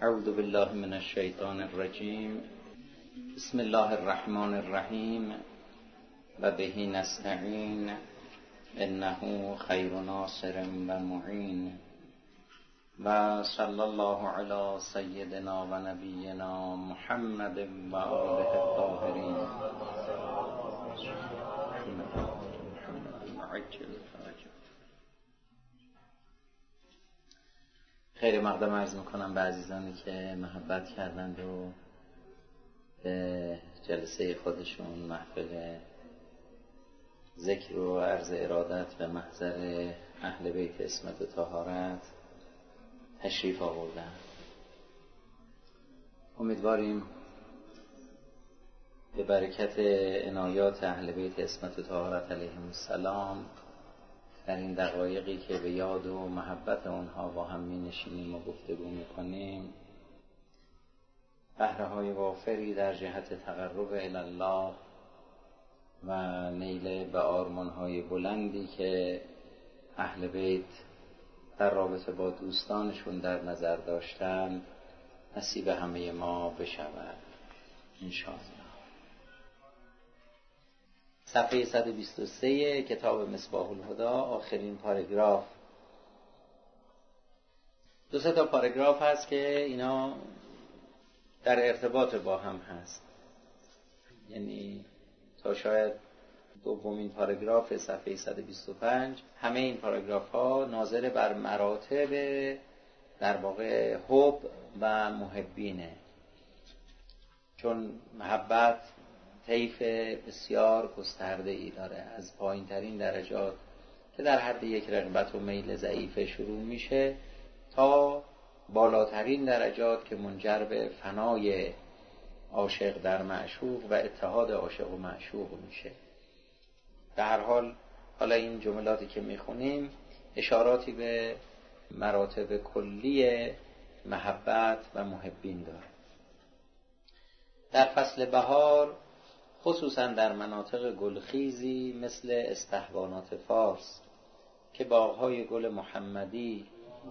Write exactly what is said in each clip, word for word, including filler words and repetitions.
اعوذ بالله من الشیطان الرجیم. بسم الله الرحمن الرحیم و به نستعین انه خیر ناصر و معین و صلی الله علی سیدنا و نبینا محمد و آله الطاهرین. خیر مقدم عرض میکنم به عزیزانی که محبت کردند و به جلسه خودشون محفل ذکر و عرض ارادت به محضر اهل بیت عصمت و طهارت تشریف آوردن. امیدواریم به برکت عنایات اهل بیت عصمت و طهارت علیهم السلام در این دقایقی که به یاد و محبت اونها با هم می نشینیم و گفتگو می کنیم بهره های وافری در جهت تقرب الی الله و نیل به آرمان های بلندی که اهل بیت در رابطه با دوستانشون در نظر داشتند نصیب همه ما بشود انشاءالله. صفحه صد و بیست و سه کتاب مصباح الهدی، آخرین پاراگراف. دو سه تا پاراگراف هست که اینا در ارتباط با هم هست، یعنی تا شاید دومین پاراگراف صفحه صد و بیست و پنج همه این پاراگراف ها ناظر بر مراتب در واقع حب و محبینه، چون محبت طیف بسیار گسترده ای داره، از پایین ترین درجات که در حد یک رغبت و میل ضعیف شروع میشه تا بالاترین درجات که منجر به فنای عاشق در معشوق و اتحاد عاشق و معشوق میشه. در هر حال حالا این جملاتی که میخونیم اشاراتی به مراتب کلی محبت و محبین داره. در فصل بهار خصوصا در مناطق گلخیزی مثل استحوانات فارس که باغ‌های گل محمدی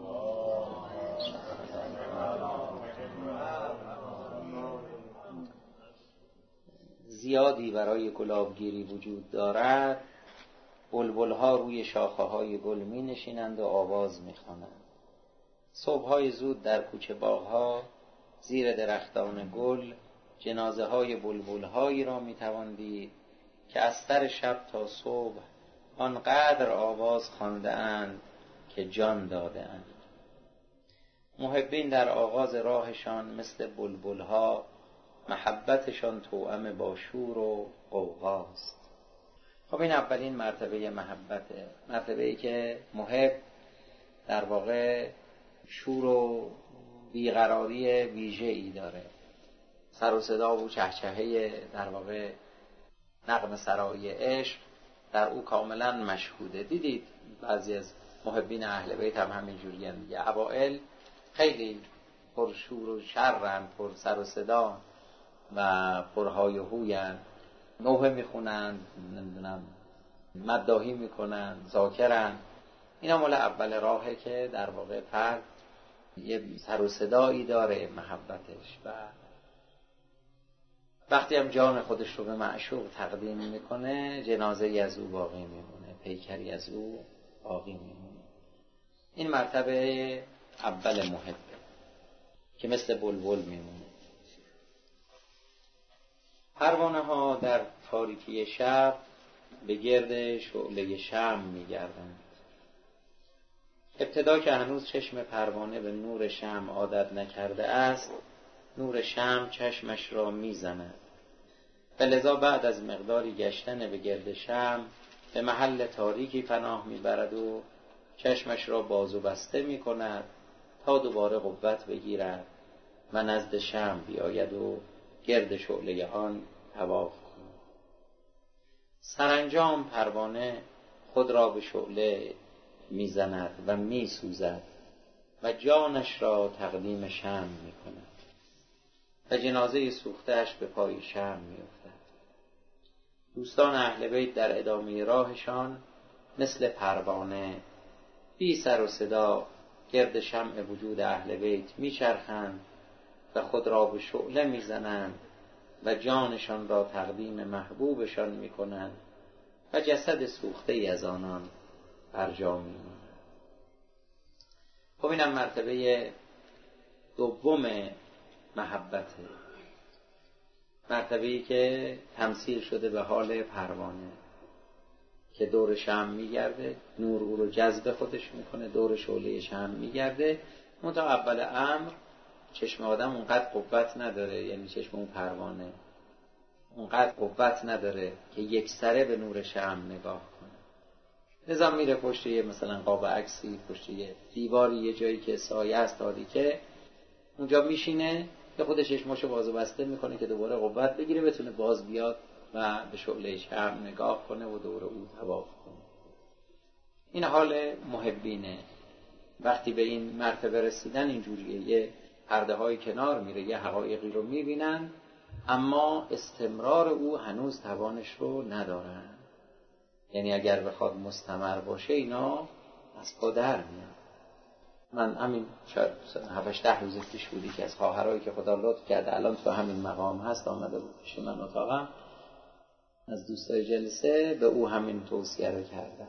زیادی برای گلابگیری وجود دارد، بلبل‌ها روی شاخه‌های گل می‌نشینند و آواز می‌خوانند. صبح‌های زود در کوچه باغ‌ها زیر درختان گل جنازه های بلبل هایی را می توان دید که از سر شب تا صبح آنقدر آواز خوانده اند که جان داده اند. محبین در آغاز راهشان مثل بلبل ها، محبتشان توأم با شور و غوغاست. خب این اولین مرتبه محبته، مرتبه ای که محب در واقع شور و بیقراری ویژه ای داره، سر و صدا و چهچهه در واقع نغمه سرایی عشق در او کاملا مشهوده. دیدید بعضی از محبین اهل بیت هم همین جوری هم دیگه، اوائل خیلی پر شور و شرن، پر سر و صدا و پر های و هوین، نوحه میخونن، نمیدونم مداحی میکنن، ذاکرن. اینا مال اول راهه که در واقع فرد یه سر و صدایی داره محبتش و وقتی هم جان خودش رو به معشوق تقدیم میکنه جنازه ای از او باقی میمونه، پیکری از او باقی میمونه. این مرتبه اول محبه که مثل بلبل میمونه. پروانه ها در تاریکی شب به گرد شعله شمع میگردند. ابتدا که هنوز چشم پروانه به نور شمع عادت نکرده است، نور شمع چشمش را میزند و لذا بعد از مقداری گشتن به گرد شمع به محل تاریکی پناه میبرد و چشمش را باز و بسته میکند تا دوباره قوت بگیرد و نزد شمع بیاید و گرد شعله آن طواف کند. سرانجام پروانه خود را به شعله میزند و میسوزد و جانش را تقدیم شمع میکند و جنازه سوخته‌اش به پای شمع میافتد. دوستان اهل بیت در ادامه راهشان مثل پروانه بی سر و صدا گرد شمع وجود اهل بیت میچرخند و خود را به شعله میزنند و جانشان را تقدیم محبوبشان میکنند و جسد سوخته ای از آنان بر جا میماند. خب اینم مرتبه دوم محبته، مرتبه‌ای که تمثیل شده به حال پروانه که دور شمع میگرده، نور او رو جذب خودش میکنه، دور شعله شمع میگرده. منتها اول امر چشم آدم اونقدر قوت نداره، یعنی چشم اون پروانه اونقدر قوت نداره که یک سره به نور شمع نگاه کنه. لذا میره پشت یه مثلا قاب عکسی، پشت یه دیواری، یه جایی که سایه است تاریکه، اونجا میشینه که خودش چشماشو باز و بسته میکنه که دوباره قوت بگیره بتونه باز بیاد و به شعله شمع نگاه کنه و دور او طواف کنه. این حال محبینه. وقتی به این مرتبه رسیدن اینجوریه، یه پرده های کنار میره، یه حقایقی رو میبینن اما استمرار او هنوز توانش رو ندارن. یعنی اگر بخواد مستمر باشه اینا از پا در میاد. من همین شاید هفتش ده روز پیش بودی که از خواهرایی که خدا لطف کرده الان تو همین مقام هست آمده بود پیش من اتاقم، از دوستای جلسه به او همین توصیه رو کردم.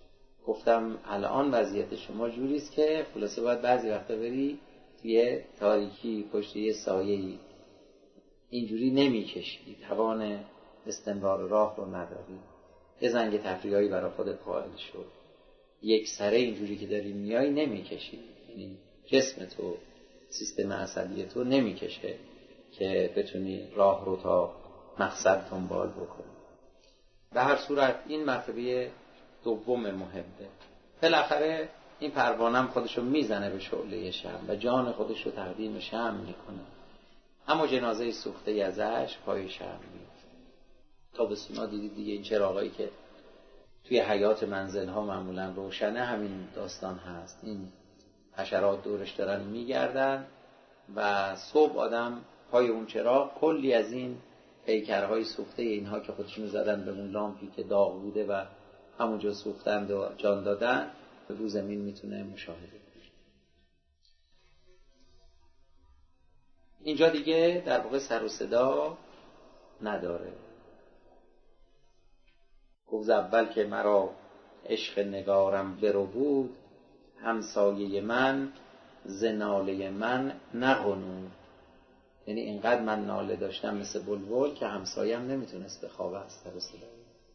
گفتم الان وضعیت شما جوریست که خلاصه باید بعضی وقتا بری توی تاریکی پشت یه سایه‌ای، اینجوری نمیکشی، توان استمرار راه رو نداری، یه زنگ تفریحی برای خودت قائل شو، یک سره اینجوری که داری میای نمیکشی، یعنی جسم تو، سیستم عصبی تو نمیکشه که بتونی راه رو تا مقصد دنبال بکنی. به هر صورت این مرتبه دوم مهمه. بالاخره این پروانم خودشو میزنه به شعله شمع و جان خودشو تقدیم شمع میکنه، اما جنازه سوخته ازش پای شمع میفته. تا به سونا دیدید دیگه این چراغایی که توی حیات منزل ها معمولا روشنه، همین داستان هست. این حشرات دورش دارن میگردن و صبح آدم پای اون چراغ کلی از این پیکرهای سوخته اینها که خودشون زدن به اون لامپی که داغ بوده و همونجا سوختند و جان دادن رو زمین میتونه مشاهده کنه. اینجا دیگه در واقع سر و صدا نداره. گفت اول که مرا عشق نگارم برو بود، همسایه من ز ناله من نغنود. یعنی اینقدر من ناله داشتم مثل بلبل که همسایم نمیتونست بخوابه از سر و صدا.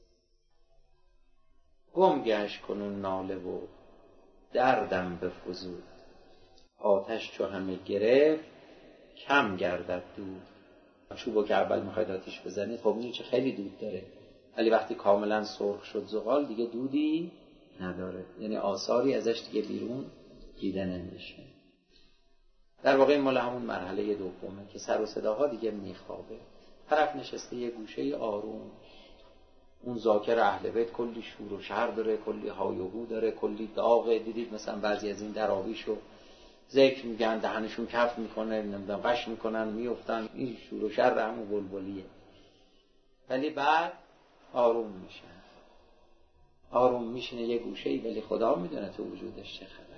گم گشت کنون ناله و دردم بفزود، آتش چو همه گرفت کم گردد دود. چوبو که اول میخواید آتیش بزنید خب این چه خیلی دود داره، ولی وقتی کاملا سرخ شد زغال دیگه دودی نداره، یعنی آثاری ازش دیگه بیرون دیده نمیشه. در واقع این مال همون مرحله دومه که سر و صداها دیگه میخوابه، طرف نشسته یه گوشه آروم. اون ذاکر اهل بیت کلی شور و شر داره، کلی های و هو داره، کلی داغه. دیدید مثلا بعضی از این دراویشو ذکر میگن دهنشون کف میکنه، نمیدونم قش میکنن میافتن، این شور و شر همون بلبلیه. ولی بعد آروم میشه، آروم میشینه یه گوشه‌ای، ولی خدا میدونه تو وجودش چه خبره.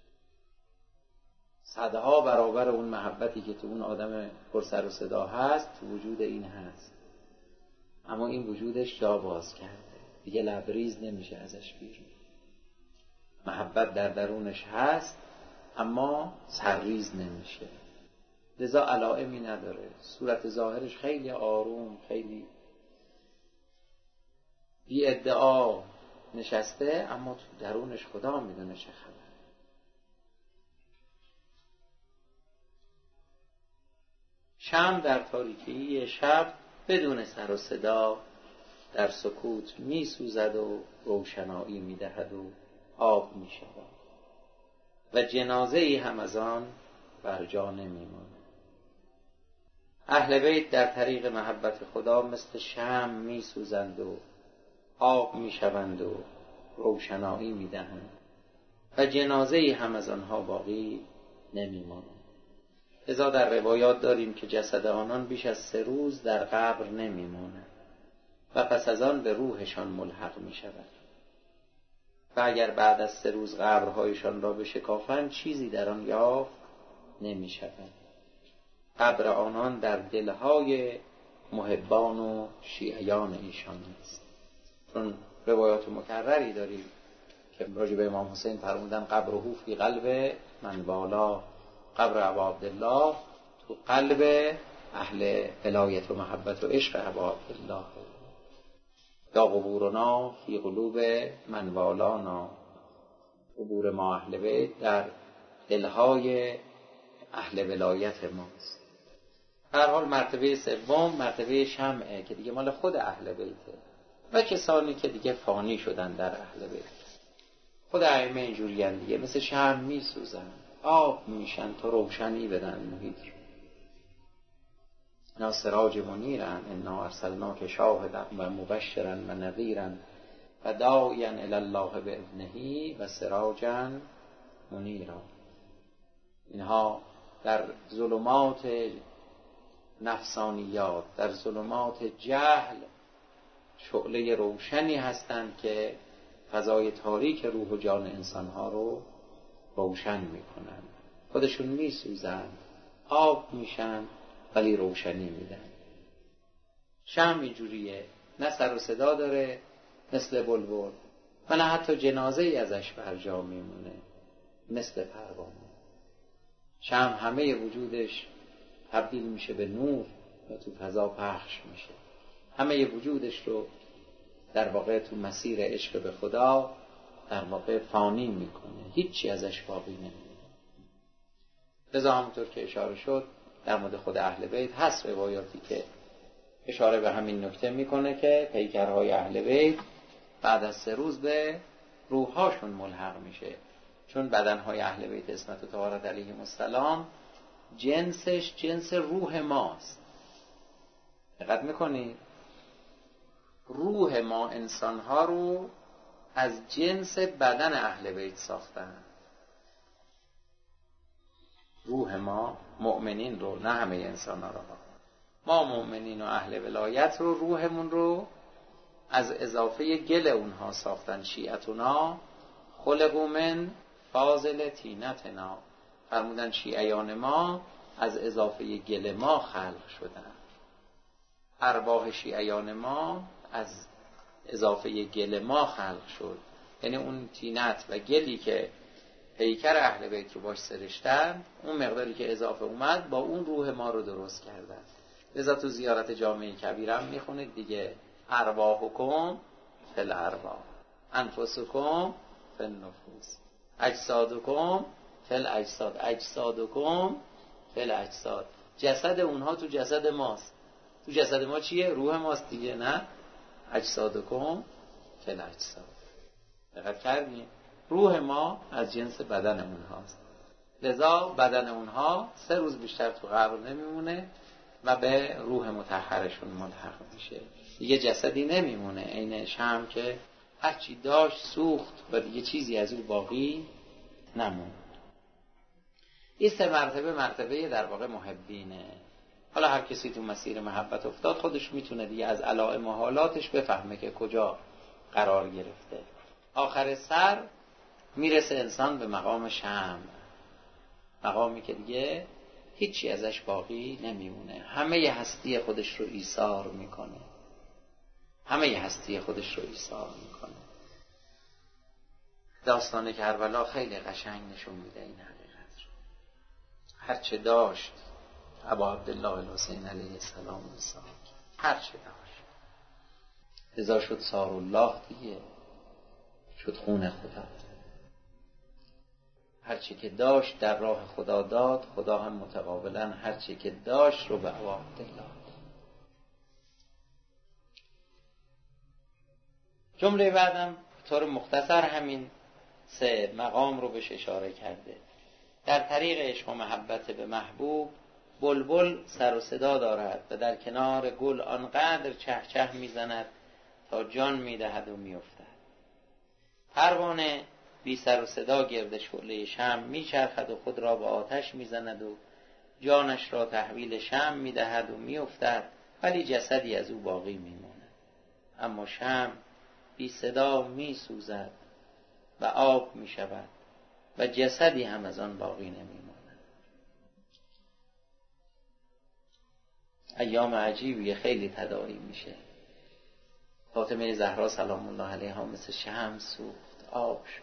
صدها برابر اون محبتی که تو اون آدم پر سر و صدا هست تو وجود این هست، اما این وجودش جا باز کرده دیگه، لبریز نمیشه ازش بیرون. محبت در درونش هست اما سرریز نمیشه، لذا علائمی نداره. صورت ظاهرش خیلی آروم، خیلی بی ادعا نشسته، اما تو درونش خدا میدونه چه خبر. شمع در تاریکی شب بدون سر و صدا در سکوت می سوزد و روشنایی می دهد و آب می شود و جنازه ای هم از آن بر جا نمی ماند. اهل بیت در طریق محبت خدا مثل شمع می سوزند و آب می شوند و روشنایی می دهند و جنازه ای هم از آنها باقی نمی ماند. لذا در روایات داریم که جسد آنان بیش از سه روز در قبر نمی ماند و پس از آن به روحشان ملحق می شود و اگر بعد از سه روز قبرهایشان را بشکافند چیزی در آن یافت نمی شود. قبر آنان در دلهای محبان و شیعیان ایشان است. چون روایات مکرری داریم که راجع به امام حسین فرمودن قبره فی قلب من والا، قبر ابا عبدالله تو قلب اهل ولایت و محبت و عشق ابا عبدالله. یا قبورنا فی قلوب من والانا، قبور ما اهل بیت در دلهای اهل ولایت ماست. هر حال مرتبه سوم مرتبه شمعه که دیگه مال خود اهل بیته و کسانی که دیگه فانی شدن در اهل بیت. خود ائمه اینجوری هستند دیگه، مثل شمع میسوزن، آب میشن تا روشنی بدن محیط رو. اینا سراج منیرن، انا ارسلناک شاهدا و مبشرا و نذیرا و داعیا الی الله باذنه و سراجا منیرا. اینها در ظلمات نفسانیات، در ظلمات جهل شعله روشنی هستند که فضای تاریک روح و جان انسانها رو روشن میکنن. خودشون میسوزن، آب میشن ولی روشنی میدن. شمع اینجوریه، نه سر و صدا داره مثل بلبل و نه حتی جنازه ای ازش بر جا میمونه مثل پروانه. شمع همه وجودش تبدیل میشه به نور و تو فضا پخش میشه، همه وجودش رو در واقع تو مسیر عشق به خدا در واقع فانی میکنه، هیچی ازش باقی نمیمونه. لذا همونطور که اشاره شد در مورد خود اهل بیت هست روایاتی که اشاره به همین نکته میکنه که پیکرهای اهل بیت بعد از سه روز به روحاشون ملحق میشه، چون بدنهای اهل بیت عصمت و طهارت علیهم السلام جنسش جنس روح ماست. دقت میکنید؟ روح ما انسانها رو از جنس بدن اهل بیت ساختن. روح ما مؤمنین رو، نه همه انسان ها رو، ما مؤمنین و اهل ولایت رو روحمون رو از اضافه گل اونها ساختن. شیعتنا خلقوا من فاضل طینتنا، فرمودن شیعیان ما از اضافه گل ما خلق شدن. ارواح شیعیان ما از اضافه گل ما خلق شد، یعنی اون طینت و گلی که پیکر اهل بیت رو باش سرشتن، اون مقداری که اضافه اومد با اون روح ما رو درست کردن. لذا تو زیارت جامع کبیرم میخونید دیگه، ارواحکم فی الارواح، انفسکم فی النفوس، اجسادکم فی الاجساد، اجسادکم فی الاجساد. جسد اونها تو جسد ماست. تو جسد ما چیه؟ روح ماست دیگه، نه؟ اجسادکم فی الاجساد. دقت کردیم؟ روح ما از جنس بدن اونهاست. لذا بدن اونها سه روز بیشتر تو قبر نمیمونه و به روح مطهرشون ملحق میشه. دیگه جسدی نمیمونه، عین شمع که هرچی داشت سوخت و دیگه چیزی از اون باقی نموند. این سه مرتبه مرتبه در واقع محبینه. حالا هر کسی تو مسیر محبت افتاد خودش میتونه دیگه از علائم و حالاتش بفهمه که کجا قرار گرفته. آخر سر میرسه انسان به مقام شمع، مقامی که دیگه هیچی ازش باقی نمیمونه، همه هستی خودش رو ایثار میکنه، همه هستی خودش رو ایثار میکنه. داستان کربلا خیلی قشنگ نشون میده این حقیقت رو. هرچه داشت ابا عبدالله الحسین علیه السلام ایثار کرد، هرچه داشت. لذا شد سار الله دیگه، شد خون خدا. هرچی که داشت در راه خدا داد، خدا هم متقابلا هرچی که داشت رو به ابا عبدالله داد. جمله بعدم طور مختصر همین سه مقام رو بهش اشاره کرده. در طریق عشق و محبت به محبوب بلبل سر و صدا دارد و در کنار گل آنقدر چه چه میزند تا جان میدهد و میافتد. پروانه بی سر و صدا گرد شعله شمع میچرخد و خود را به آتش میزند و جانش را تحویل شمع میدهد و میافتد، ولی جسدی از او باقی میماند. اما شمع بی صدا میسوزد و آب میشود و جسدی هم از آن باقی نمیماند. ایام عجیبیه، خیلی تداعی میشه. فاطمه زهرا سلام الله علیها مثل شمس سوخت، آب شد.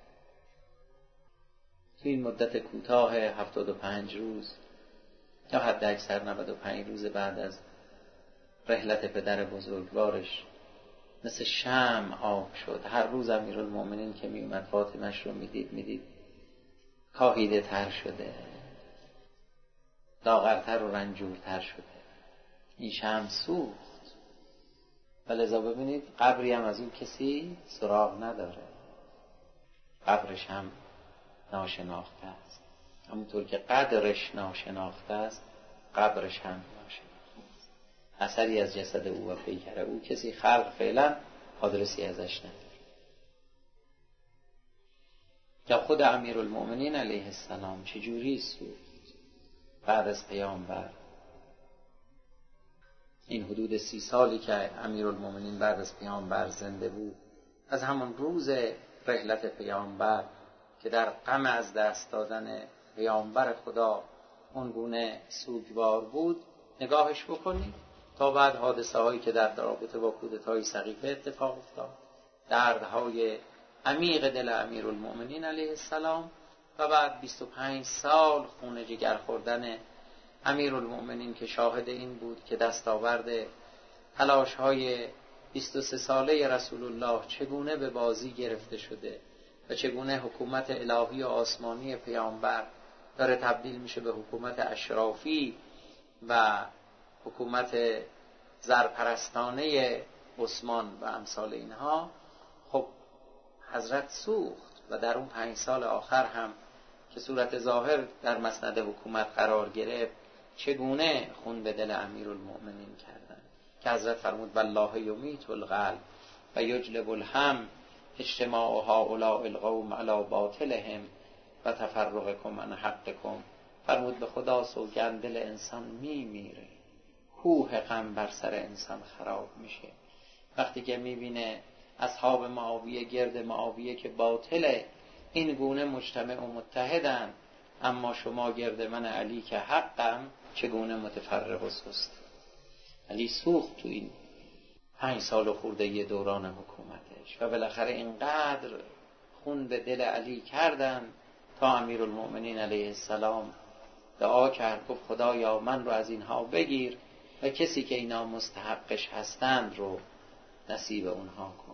تو این مدت کوتاه هفتاد و پنج روز یا حد اکثر نود و پنج روز بعد از رحلت پدر بزرگوارش مثل شمع آب شد. هر روز امیرالمؤمنین که می اومد فاطمه‌اش رو میدید میدید کاهیده تر شده، لاغرتر و رنجورتر شده. این شمع سوخت و لذا ببینید قبری هم از اون کسی سراغ نداره، قبرش هم ناشناخته است. همونطور که قدرش ناشناخته است قبرش هم ناشناخته است. اثری از جسد او و پیکر او کسی خلق فعلا آدرسی ازش نداره. یا خود امیرالمؤمنین علیه السلام چجوری سوخت بعد از پیامبر. این حدود سی سالی که امیرالمؤمنین بعد از پیامبر زنده بود، از همون روز رحلت پیامبر که در غم از دست دادن پیامبر خدا اونگونه سوگوار بود، نگاهش بکنید تا بعد حادثه هایی که در رابطه با کودتای سقیفه اتفاق افتاد، دردهای عمیق دل امیرالمؤمنین علیه السلام، و بعد بیست و پنج سال خون جگر خوردن امیرالمؤمنین که شاهد این بود که دستاورد تلاش های بیست و سه ساله رسول الله چگونه به بازی گرفته شده و چگونه حکومت الهی و آسمانی پیامبر داره تبدیل میشه به حکومت اشرافی و حکومت زرپرستانه عثمان و امثال اینها. خب حضرت سوخت و در اون پنج سال آخر هم که صورت ظاهر در مسند حکومت قرار گرفت چگونه خون به دل امیرالمؤمنین کردن که حضرت فرمود والله یمیت القلب و یجلب الهم اجتماع هؤلاء القوم علی باطلهم و تفرقکم عن حقکم. فرمود به خدا سوگند دل انسان می میره، کوه غم بر سر انسان خراب میشه وقتی که میبینه اصحاب معاویه گرد معاویه که باطله این گونه مجتمع و متحدن، اما شما گرد من علی که حقم چگونه متفرق و سست. علی سوخت تو این پنج سال و خورده ی دوران حکومتش و بالاخره اینقدر خون به دل علی کردن تا امیرالمؤمنین علیه السلام دعا کرد، گفت خدایا من رو از اینها بگیر و کسی که اینا مستحقش هستند رو نصیب اونها کن.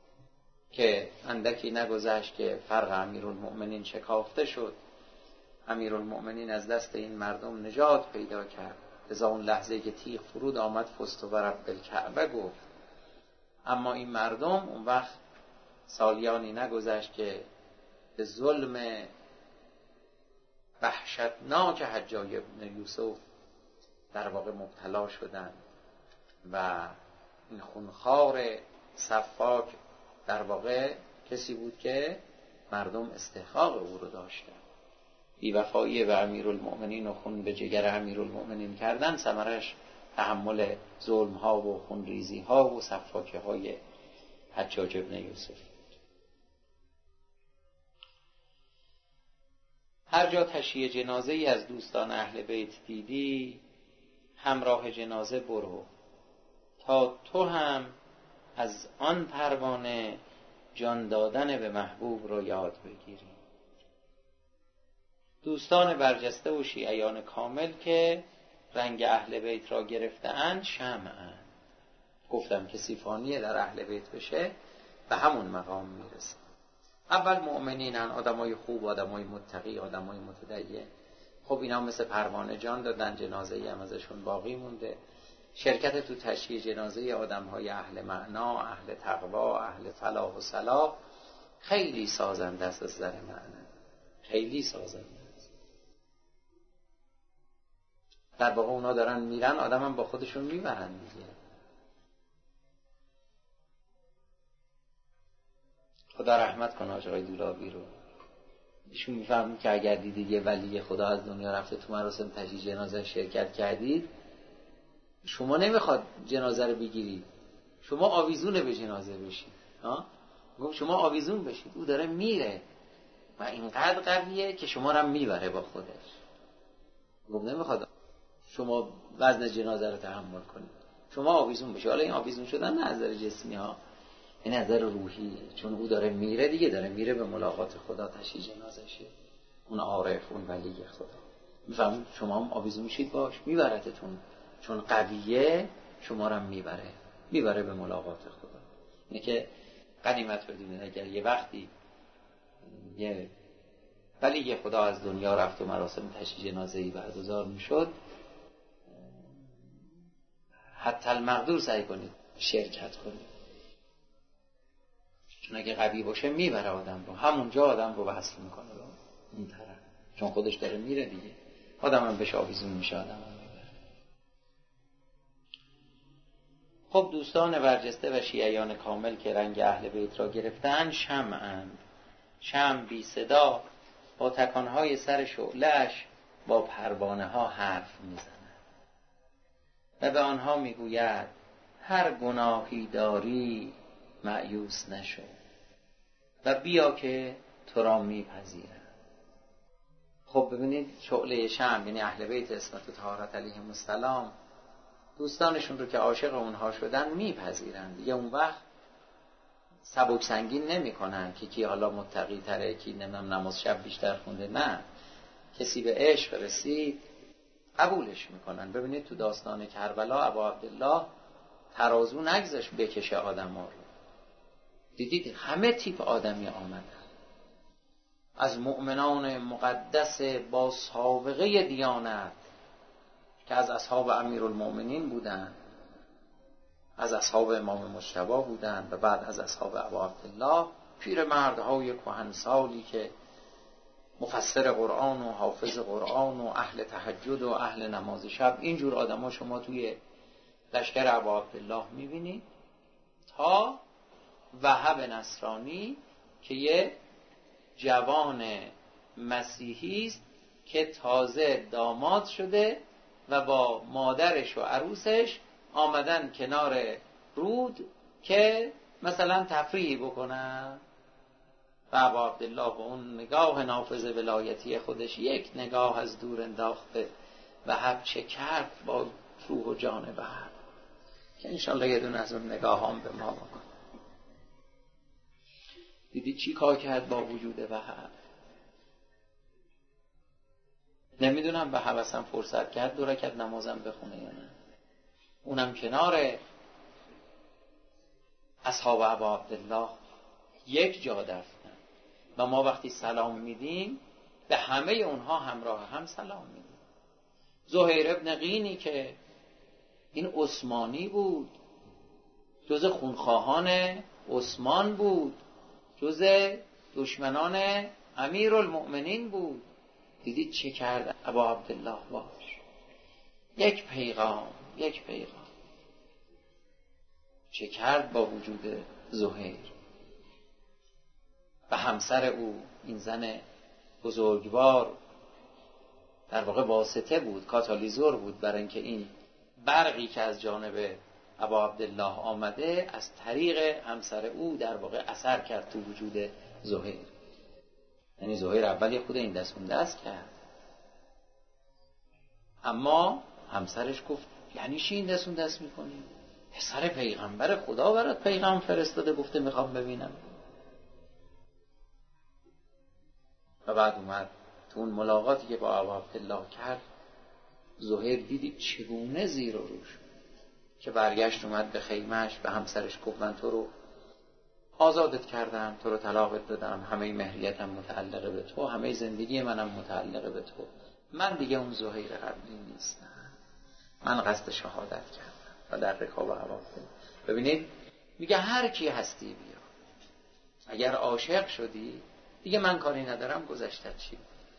که اندکی نگذشت که فرق امیرالمؤمنین شکافته شد، امیرالمؤمنین از دست این مردم نجات پیدا کرد. لذا اون لحظه که تیغ فرود آمد فست و رب الکعبه گفت. اما این مردم اون وقت سالیانی نگذشت که به ظلم وحشتناک حجاج ابن یوسف در واقع مبتلا شدند و این خونخوار سفاک در واقع کسی بود که مردم استحقاق او رو داشتن. بی‌وفایی به امیرالمؤمنین و خون به جگر امیرالمؤمنین کردن ثمرش تحمل ظلم ها و خونریزی ها و سفاکه های حجاج ابن یوسف. هر جا تشییع جنازه ای از دوستان اهل بیت دیدی همراه جنازه برو تا تو هم از آن پروانه جان دادن به محبوب رو یاد بگیری. دوستان برجسته و شیعیان کامل که رنگ اهل بیت را گرفته‌اند شمع‌اند. گفتم که سیفانیه در اهل بیت بشه به همون مقام میرسه. اول مؤمنینن، آدمای خوب، آدمای متقی، آدمای متدین. خب اینا مثل پروانه جان دادن، جنازه‌ای هم ازشون باقی مونده. شرکت تو تشییع جنازه آدم‌های اهل معنا، اهل تقوا، اهل فلاح و صلاح خیلی سازنده است از نظر معنی، خیلی سازنده است. در واقع اونا دارن میرن، آدم هم با خودشون میبرن دیگه. خدا رحمت کنه آقای دولابی رو. ایشون میفهمون که اگر دیدید یه ولی خدا از دنیا رفته تو مراسم تشییع جنازه شرکت کردید، شما نمیخواد جنازه رو بگیرید، شما آویزون به جنازه بشید. ها؟ گفت شما آویزون بشید، او داره میره و اینقدر قویه که شما رو میبره با خودش. گفت نمیخواد شما وزن جنازه رو تحمل کنید، شما آویزون بشید. حالا این آویزون شدن نه از نظر جسمی ها، این از نظر روحی، چون او داره میره دیگه، داره میره به ملاقات خدا، تشییع جنازشه، اون عارف، اون ولی خدا. میفهمید؟ شما هم آویزون میشید باش، میبرتتون، چون قویه شما رو میبره، میبره به ملاقات خدا. اینه که غنیمت بدونید اگر یه وقتی یه ولی یه خدا از دنیا رفت و مراسم تشییع جنازه‌ای برگزار میشد، حتی المقدور سعی کنید شرکت کنید، چون اگه قوی باشه میبره آدم رو، همونجا آدم رو وصل میکنه رو اون طرف، چون خودش داره میره دیگه، آدم هم بهش آویزون میشه، آدم هم میبره. خب دوستان برجسته و شیعیان کامل که رنگ اهل بیت را گرفتن شمعند، شمع بی صدا با تکانهای سر شعله‌اش با پروانه ها حرف میزند و به آنها میگوید هر گناهی داری مایوس نشو و بیا که تو را میپذیرم. خب ببینید شعله شمع یعنی اهل بیت عصمت و طهارت علیهم السلام دوستانشون رو که عاشق اونها شدن میپذیرن دیگه، اون وقت سبک سنگین نمی کنن که کی حالا متقی تره، کی نمیم نماز شب بیشتر خونده، نه، کسی به عشق رسید قبولش میکنن. ببینید تو داستان کربلا ابا عبدالله ترازو نگذاشت بکشه آدم ها رو، دیدید همه تیپ آدمی آمدن، از مؤمنان مقدس با سابقه دیانت که از اصحاب امیرالمؤمنین بودن، از اصحاب امام مجتبی بودن و بعد از اصحاب ابا عبدالله، پیرمردهای کهنسالی که مفسر قرآن و حافظ قرآن و اهل تهجد و اهل نماز شب، اینجور آدم ها شما توی لشکر ابا عبدالله میبینید، تا وهب نصرانی که یه جوان مسیحی است که تازه داماد شده و با مادرش و عروسش آمدن کنار رود که مثلا تفریحی بکنن و ابا عبدالله با اون نگاه نافذ ولایتی خودش یک نگاه از دور انداخته و هب چه کرد با روح و جان وهب، که انشالله یه دونه از اون نگاه هم به ما بکن. دیدی چی کار کرد با وجود وهب؟ نمیدونم وهب اصلا فرصت کرد دو رکعت نمازم بخونه یا نه، اونم کنار اصحاب ابا عبدالله یک جا دفنن و ما وقتی سلام میدیم به همه اونها همراه هم سلام میدیم. زهیر ابن قینی که این عثمانی بود، جز خونخواهان عثمان بود، جز دشمنان امیرالمؤمنین بود، دیدید چه کرد ابا عبدالله باش؟ یک پیغام، یک پیغام چه کرد با وجود زهیر و همسر او، این زن بزرگوار در واقع واسطه بود، کاتالیزور بود برای اینکه این برقی که از جانب ابا عبدالله آمده از طریق همسر او در واقع اثر کرد تو وجود زهیر. یعنی زهیر اولی خود این دست اون دست کرد، اما همسرش گفت یعنی چی این دست اون دست میکنی؟ پسر پیغمبر خدا برات پیغام فرستاده گفته میخوام ببینم. و بعد اومد تو اون ملاقاتی که با ابا عبدالله کرد، زهیر دیدی چگونه زیر و روش که برگشت اومد به خیمهش، به همسرش گفت من تو رو آزادت کردم، تو رو طلاقت دادم، همه مهریتم متعلقه به تو، همه زندگی منم متعلقه به تو، من دیگه اون زهیر قبلی نیستم، من قصد شهادت کردم و در رکاب ابا. ببینید میگه هر کی هستی بیا، اگر عاشق شدی دیگه من کاری ندارم گذشته چی،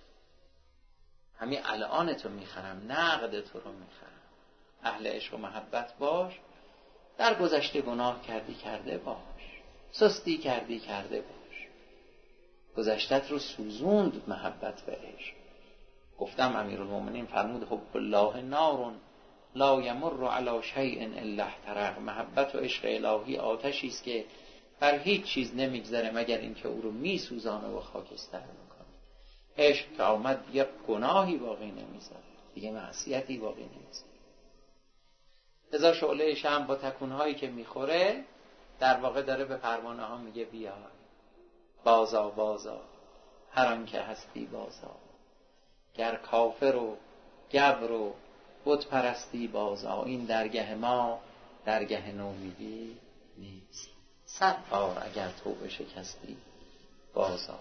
همین الان تو میخرم، نقد تو رو میخرم، اهل عشق و محبت باش، در گذشته گناه کردی کرده باش، سستی کردی کرده باش، گذشتت رو سوزوند محبت و عشق. گفتم امیرالمومنین فرمود حب الله نار لا یمر علی شیء الا احترق، محبت و عشق الهی آتشی است که بر هیچ چیز نمیگذره مگر اینکه او رو میسوزانه و خاکستر میکنه. عشق که آمد یه گناهی باقی نمیذاره. دیگه معصیتی باقی نیست. لذا شعله شمع با تکونهایی که میخوره در واقع داره به پروانه ها میگه بیا بازا بازا هر آن که هستی بازا، گر کافر و گبر و بت پرستی بازا، این درگه ما درگه نومیدی نیست، صد بار اگر توبه شکستی بازا.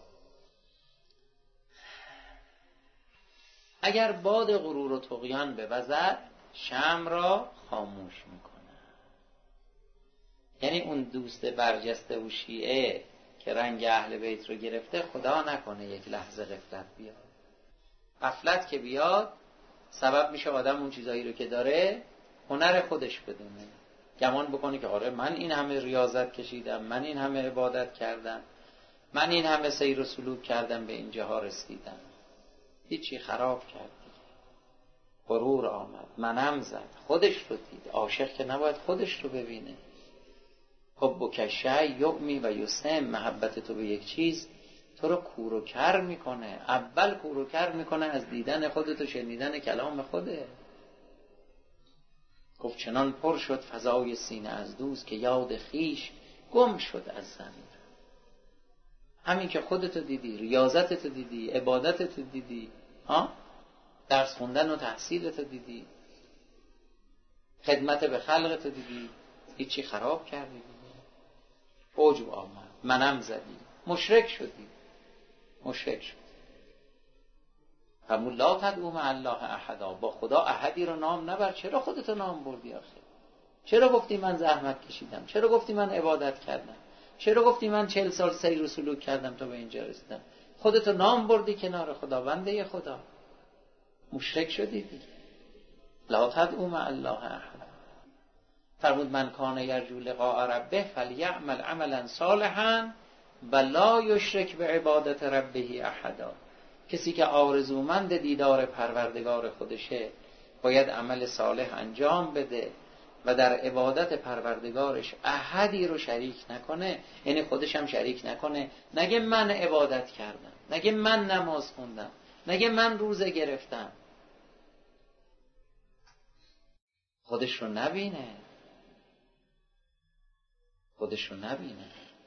اگر باد غرور و طغیان بوزد شمع را خاموش میکنه. یعنی اون دوست برجسته و شیعه که رنگ اهل بیت رو گرفته، خدا نکنه یک لحظه غفلت بیاد. غفلت که بیاد سبب میشه آدم اون چیزایی رو که داره هنر خودش بدونه، گمان بکنه که آره من این همه ریاضت کشیدم، من این همه عبادت کردم، من این همه سیر و سلوک کردم به اینجاها رسیدم. هیچی، خراب کرد. غرور آمد، منم زد، خودش رو دید. عاشق که نباید خودش رو ببینه. حب و کشه یعمی و یسم، محبت تو به یک چیز تو رو کور و کر میکنه. اول کور و کر میکنه از دیدن خودت و شنیدن کلام خوده. گفت چنان پر شد فضای سینه از دوست، که یاد خیش گم شد از زمین. همین که خودتو دیدی، ریاضتتو دیدی، عبادتتو دیدی، ها؟ درس خوندن و تحصیلتو دیدی، خدمت به خلقتو دیدی، هیچی خراب کردی دیدی. عجب آمد، منم زدی، مشرک شدی، مشرک شدی. فرمود لا تدعو مع الله احدا، با خدا احدی رو نام نبر. چرا خودتو نام بردی آخه؟ چرا گفتی من زحمت کشیدم؟ چرا گفتی من عبادت کردم؟ چرا گفتی من چهل سال سیر و سلوک کردم تا به اینجا رسیدم؟ خودتو نام بردی کنار خدا، بنده خدا، مشرک شدی دیگه. لا تدعو مع الله احدا. فرمود من کان یرجو لقاء ربه فلیعمل عملا صالحا و لا یشرک بعبادت ربه احدا. کسی که آرزومند دیدار پروردگار خودشه باید عمل صالح انجام بده و در عبادت پروردگارش احدی رو شریک نکنه. یعنی خودش هم شریک نکنه. نگه من عبادت کردم، نگه من نماز خوندم، نگه من روزه گرفتم. خودش رو نبینه، خودش رو نبینه.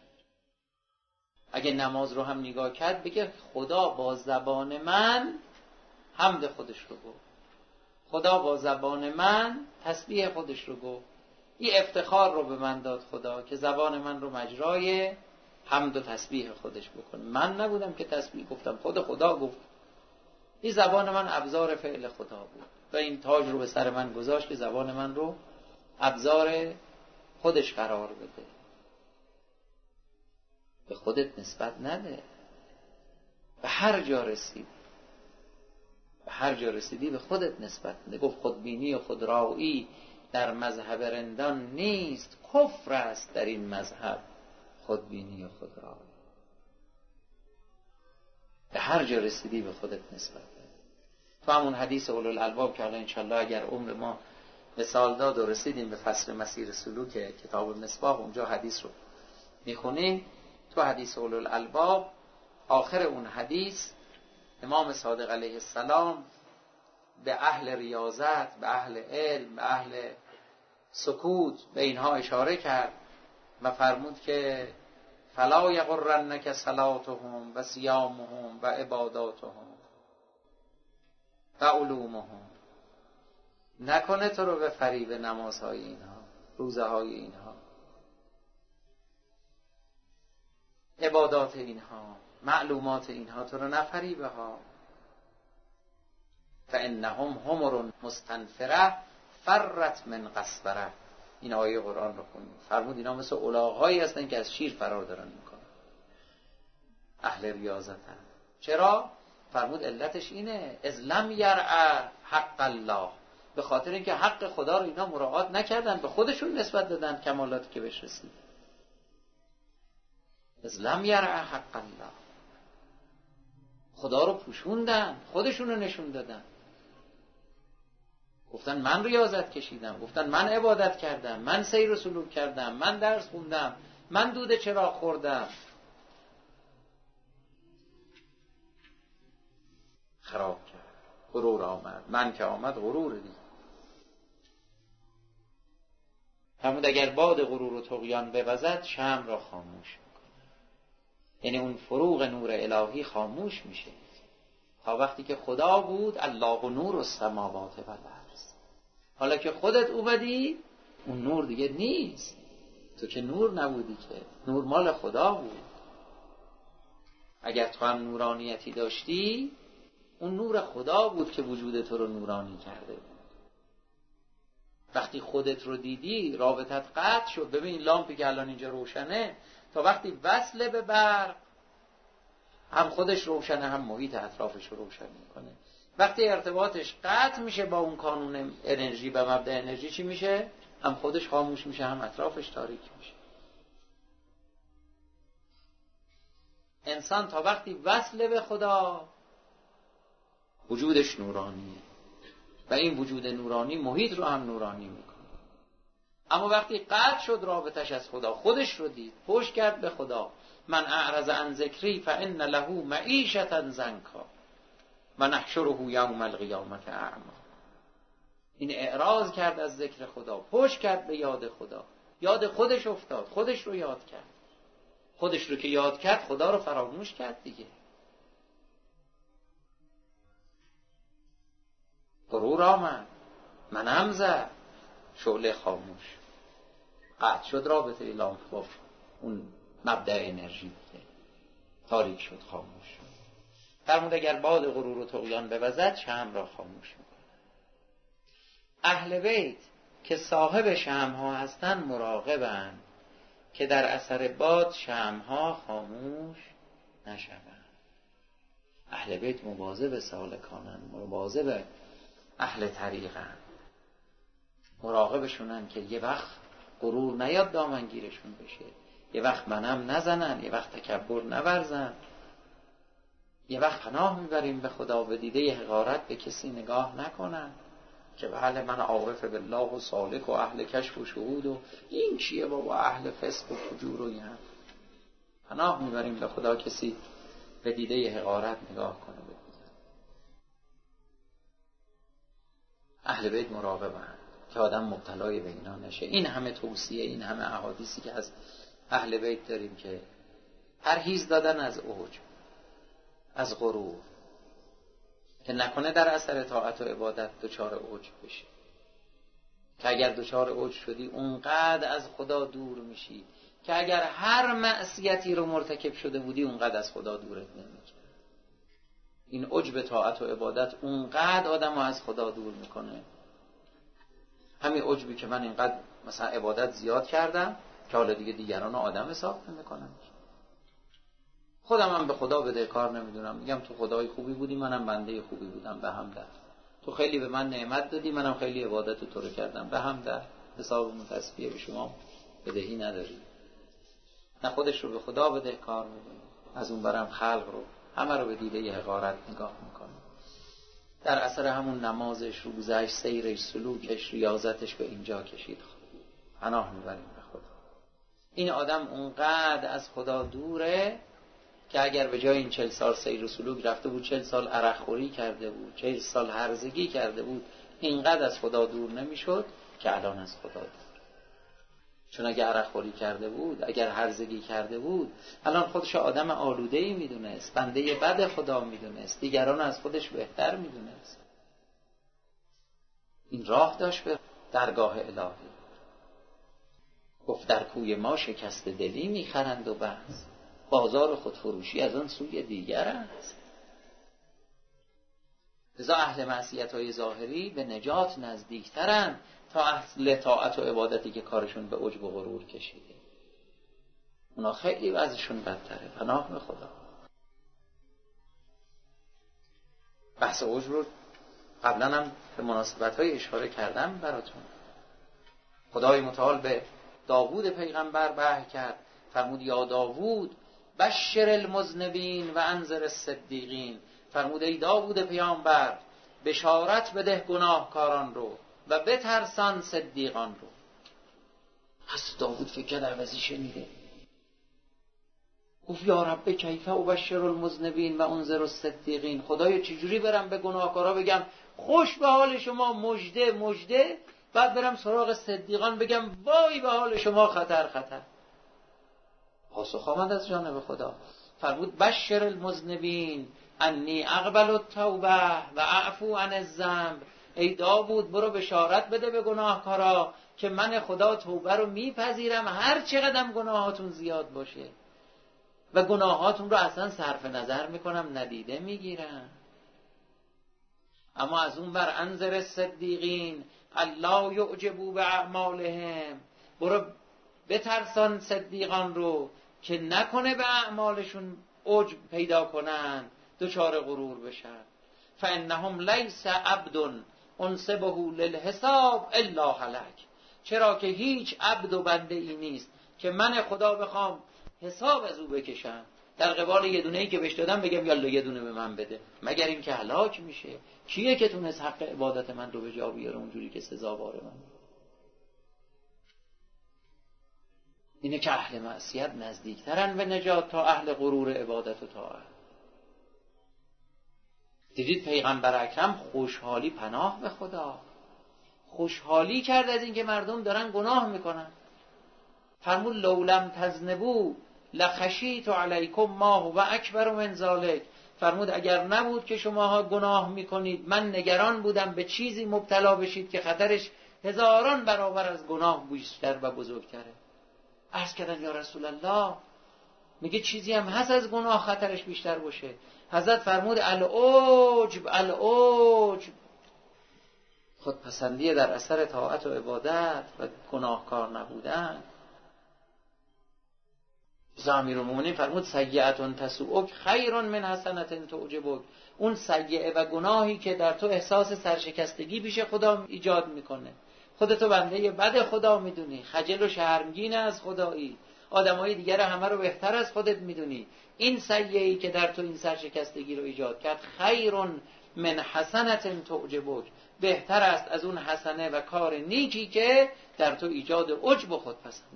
اگه نماز رو هم نگاه کرد بگه خدا با زبان من حمد خودش رو گفت، خدا با زبان من تسبیح خودش رو گفت. این افتخار رو به من داد خدا که زبان من رو مجرای حمد و تسبیح خودش بکنه. من نبودم که تسبیح گفتم، خود خدا گفت. این زبان من ابزار فعل خدا بود و این تاج رو به سر من گذاشت که زبان من رو ابزار خودش قرار بده. به خودت نسبت نده. به هر جا رسیدی، به هر جا رسیدی به خودت نسبت نده. گفت خودبینی و خودرایی در مذهب رندان نیست، کفر است در این مذهب خودبینی و خودرایی. به هر جا رسیدی به خودت نسبت بده. تو همون حدیث اولوالالباب که حالا انشالله اگر عمر ما مثال داد و رسیدیم به فصل مسیر سلوک کتاب مصباح، اونجا حدیث رو میخونیم. تو حدیث اولوالالباب آخر اون حدیث امام صادق علیه السلام به اهل ریاضت، به اهل علم، به اهل سکوت، به اینها اشاره کرد و فرمود که فلا یغرنک صلاتهم و صیامهم و عباداتهم و علومهم. نکنه تو رو به فریب نمازهای اینها، روزه های اینها، عبادات اینها، معلومات اینها تو رو نفریبه ها. فانهم حمر مستنفره فرت من قسوره. این آیه قرآن رو خونید. فرمود اینا مثل الاغ‌هایی هستن که از شیر فرار دارن میکنن. اهل ریاضتن. چرا؟ فرمود علتش اینه اذ لم یرع حق الله، به خاطر اینکه حق خدا رو اینا مراعات نکردن، به خودشون نسبت دادن کمالاتی که بهش رسید. اذ لم یرع حق الله، خدا رو پوشوندن، خودشون رو نشون دادن. گفتن من ریاضت کشیدم، گفتن من عبادت کردم، من سیر و سلوک کردم، من درس خوندم، من دود چراغ خوردم. خراب کرد. غرور آمد. من که آمد غرور دید. فرمود اگر باد غرور و طغیان بوزد شمع را خاموش میکنه. یعنی اون فروغ نور الهی خاموش میشه. تا وقتی که خدا بود الله نور السماوات و الارض، حالا که خودت اومدی اون نور دیگه نیست. تو که نور نبودی، که نور مال خدا بود. اگر تو هم نورانیتی داشتی اون نور خدا بود که وجود تو رو نورانی کرده بود. وقتی خودت رو دیدی رابطت قطع شد. ببین لامپی که الان اینجا روشنه، تا وقتی وصله به برق هم خودش روشنه هم محیط اطرافش رو روشن میکنه. وقتی ارتباطش قطع میشه با اون قانون انرژی و مبدأ انرژی چی میشه؟ هم خودش خاموش میشه هم اطرافش تاریک میشه. انسان تا وقتی وصله به خدا وجودش نورانیه و این وجود نورانی محیط رو هم نورانی میکنه. اما وقتی قطع شد رابطش از خدا، خودش رو دید، پشت کرد به خدا. من اعرض عن ذکری فان له معیشة ضنکا و نحشره یوم القیامة اعمی. این اعراض کرد از ذکر خدا، پشت کرد به یاد خدا، یاد خودش افتاد، خودش رو یاد کرد. خودش رو که یاد کرد خدا رو فراموش کرد دیگه. غرور آمد، منم زد، شعله خاموش، قطع شد رابطه لامپ با اون مبدأ انرژی بوده، تاریک شد، خاموش شد. فرمود اگر باد غرور و طغیان بوزد شمع را خاموش میکنه. اهل بیت که صاحب شمع ها هستن مراقبن که در اثر باد شمع ها خاموش نشوند. اهل بیت مواظب سالکانن، مواظب اهل طریقن، مراقبشونن که یه وقت غرور نیاد دامنگیرشون بشه، یه وقت منم نزنن، یه وقت تکبر نورزن. یه وقت پناه میبریم به خدا، به دیده حقارت به کسی نگاه نکنن که بله من عارف بالله و سالک و اهل کشف و شهود و این چیه بابا، اهل فسق و فجور و این. پناه میبریم به خدا کسی به دیده حقارت نگاه کنه. اهل بیت مراقبن که آدم مبتلای به اینا نشه. این همه توصیه، این همه احادیثی که از اهل بیت داریم که پرهیز دادن از عجب، از غرور، که نکنه در اثر طاعت و عبادت دچار عجب بشی. که اگر دچار عجب شدی اونقدر از خدا دور میشی که اگر هر معصیتی رو مرتکب شده بودی اونقدر از خدا دورت نمیشه. این عجب طاعت و عبادت اونقدر آدمو از خدا دور میکنه. همین عجبی که من اینقدر مثلا عبادت زیاد کردم که حالا دیگه دیگران آدم حساب نمیکنم. خودم هم به خدا بدهکار نمیدونم، میگم تو خدای خوبی بودی، منم بنده خوبی بودم، به هم در. تو خیلی به من نعمت دادی، منم خیلی عبادت تو رو کردم، به هم در. حسابمون تسبیح به شما بدهی نداری. نه خودش رو به خدا بدهکار میدونه، از اون برم خلق رو همه رو به دیده حقارت نگاه میکنه. در اثر همون نمازش، روزش، سیرش، سلوکش، ریاضتش به اینجا کشید. پناه میبریم به خدا. این آدم اونقدر از خدا دوره که اگر به جای این چل سال سیر و سلوک رفته بود، چل سال عرق خوری کرده بود، چل سال هرزگی کرده بود، اینقدر از خدا دور نمیشد که الان از خدا دور. چون اگر عرق خوری کرده بود، اگر هرزگی کرده بود، الان خودش آدم آلوده‌ای میدونست، بنده بد خدا میدونست، دیگران از خودش بهتر میدونست. این راه داشت به درگاه الهی. گفت در کوی ما شکست دلی میخرند و بس، بازار خودفروشی از آن سوی دیگر است. لذا اهل معصیت‌های ظاهری به نجات نزدیکترن تا اهل طاعت و عبادتی که کارشون به عجب و غرور کشیده. اونا خیلی وضعشون بدتره. پناه به خدا. بحث عجب رو قبلا هم به مناسبت‌های اشاره کردم براتون. خدای متعال به داوود پیغمبر وحی کرد، فرمود یا داوود بشر المذنبین و انذر الصدیقین. فرمود ای داوود پیامبر بشارت بده گناهکاران رو و بترسان صدیقان رو. پس داوود فکر کرد عوضی شنیده. گفت یا رب کیف ابشر المذنبین و انذر الصدیقین، خدایا چجوری برم به گناهکارا بگم خوش به حال شما، مژده مژده، بعد برم سراغ صدیقان بگم وای به حال شما، خطر خطر. پاسخ آمد از جانب خدا، فرمود بشر المذنبین انی اقبل التوبه و اعفو عن الذنب. ای داوود برو بشارت بده به گناهکارا که من خدا توبه رو میپذیرم هر چقدر گناهاتون زیاد باشه و گناهاتون رو اصلا صرف نظر میکنم، ندیده میگیرم. اما از اون بر انذر الصدیقین الله یعجبوا باعمالهم، برو بترسان صدیقان رو که نکنه به اعمالشون عجب پیدا کنن، دچار غرور بشن. فانهم لیس عبد انسبه للحساب الا هلک، چرا که هیچ عبد و بنده ای نیست که من خدا بخوام حساب از او بکشم، در قبال یه دونه ای که بهش دادم بگم یالا یه دونه به من بده، مگر این که هلاک میشه. کیه که تونست حق عبادت من رو به جا بیاره اونجوری که سزاوار من؟ اینه که اهل معصیت نزدیکترن به نجات تا اهل غرور عبادت و طاعت. دیدید پیغمبر اکرم خوشحالی پناه به خدا، خوشحالی کرد از این که مردم دارن گناه میکنن. فرمود لولم تذنبوا لخشیت علیکم ما هو اکبر من ذلک. فرمود اگر نبود که شماها گناه میکنید من نگران بودم به چیزی مبتلا بشید که خطرش هزاران برابر از گناه بیشتر و بزرگتره. عرض کردن یا رسول الله میگه چیزی هم هست از گناه خطرش بیشتر باشه؟ حضرت فرمود العجب العجب، خودپسندی در اثر طاعت و عبادت و گناهکار نبودن. امیرالمومنین فرمود سیئة تسوءک خیر من حسنة تعجبک، اون سیئه و گناهی که در تو احساس سرشکستگی پیش خدا ایجاد میکنه، خودتو بنده بد خدا میدونی، خجل و شرمگین از خدایی، آدمای دیگر همه رو بهتر از خودت میدونی، این سیئه‌ای که در تو این سرشکستگی رو ایجاد کرد خیر من حسنة تعجبک، بهتر است از اون حسنه و کار نیکی که در تو ایجاد عجب و خودپسندی.